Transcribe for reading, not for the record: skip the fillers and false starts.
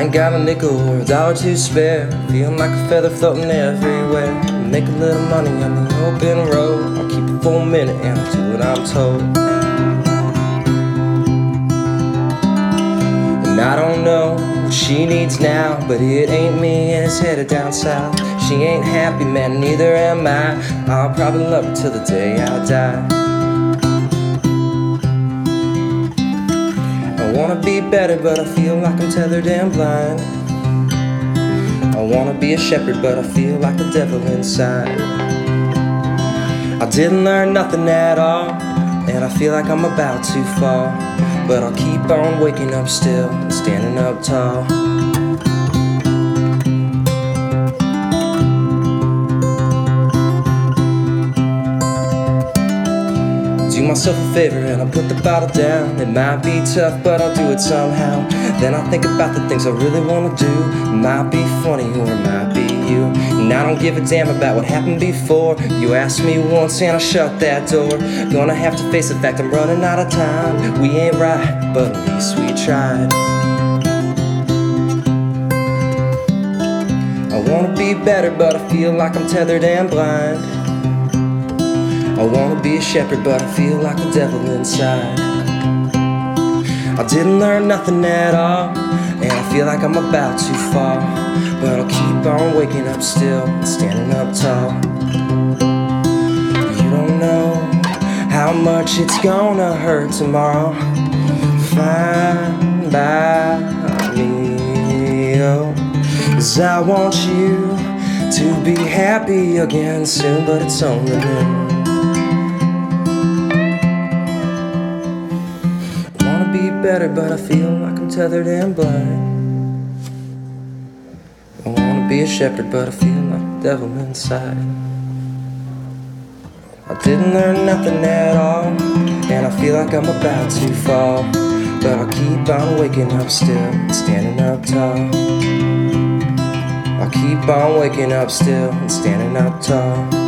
ain't got a nickel or a dollar to spare. Feeling like a feather floating everywhere. Make a little money on the open road. I'll keep it for a minute and I'll do what I'm told. And I don't know what she needs now, but it ain't me and it's headed down south. She ain't happy, man, neither am I. I'll probably love her till the day I die. I wanna be better, but I feel like I'm tethered and blind. I wanna be a shepherd, but I feel like the devil inside. I didn't learn nothing at all, and I feel like I'm about to fall. But I'll keep on waking up still and standing up tall. Do myself a favor and I'll put the bottle down. It might be tough, but I'll do it somehow. Then I'll think about the things I really wanna do. It might be funny or it might be you. And I don't give a damn about what happened before. You asked me once and I shut that door. Gonna have to face the fact I'm running out of time. We ain't right, but at least we tried. I wanna be better, but I feel like I'm tethered and blind. I wanna be a shepherd, but I feel like the devil inside. I didn't learn nothing at all, and I feel like I'm about to fall. But I'll keep on waking up still and standing up tall. You don't know how much it's gonna hurt tomorrow. Fine by me, oh, 'cause I want you to be happy again soon, but it's only me. Be better, but I feel like I'm tethered and blind. I wanna be a shepherd, but I feel like the devil inside. I didn't learn nothing at all, and I feel like I'm about to fall. But I'll keep on waking up still and standing up tall. I'll keep on waking up still and standing up tall.